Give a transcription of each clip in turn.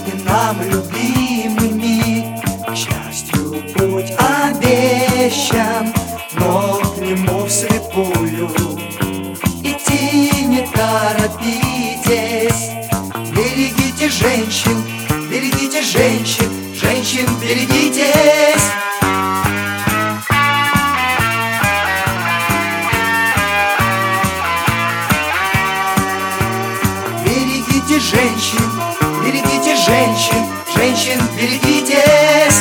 жизни нам любимыми. К счастью, путь обещан, но к нему вслепую идти не торопитесь. Берегите женщин, берегите женщин, женщин берегитесь. Берегите женщин, берегите женщин, женщин берегитесь.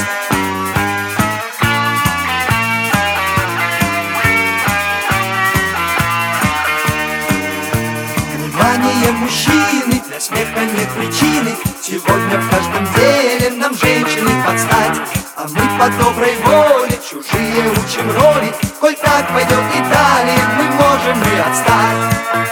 Внимание мужчины, для смеха нет причины. Сегодня в каждом деле нам женщины подстать, а мы по доброй воле чужие учим роли. Коль так пойдет и далее, мы можем и отстать.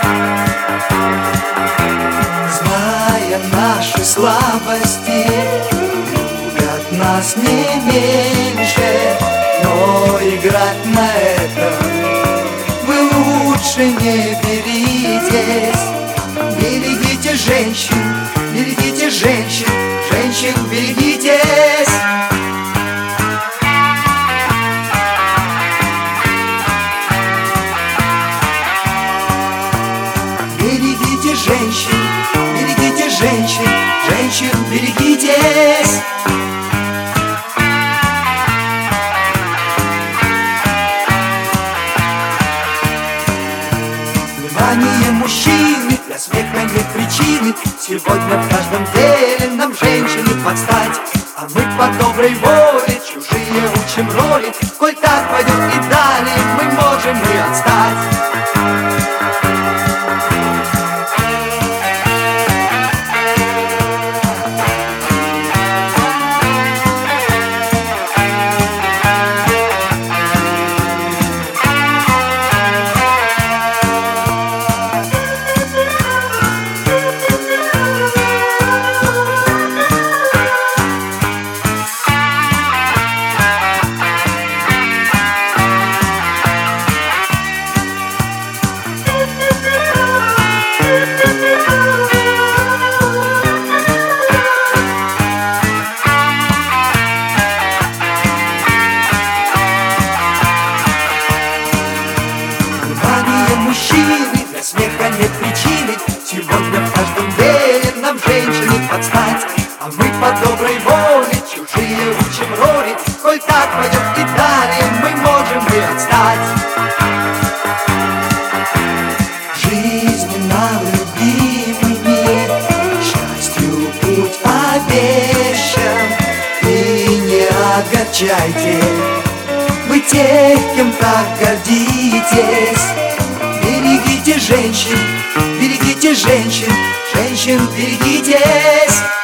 Зная наши слабости, любят нас не меньше, но играть на этом вы лучше не беритесь. Берегите женщин, берегите женщин, женщин берегитесь. Берегите женщин, берегите женщин, женщин берегитесь. Внимание мужчины, для смеха нет причины. Сегодня в каждом деле нам женщины подстать, а мы по доброй воле чужие учим роли. Коль так пойдет и далее, мы можем и отстать. Для смеха нет причины. Сегодня в каждом деле нам женщины подстать, а мы по доброй воле чужие учим роли. Коль так пойдет и далее, мы можем и отстать. Жизни нам любимыми, к счастью, путь обещан. И не огорчайте вы тех, кем так гордитесь. Берегите женщин, берегите женщин, женщин берегитесь.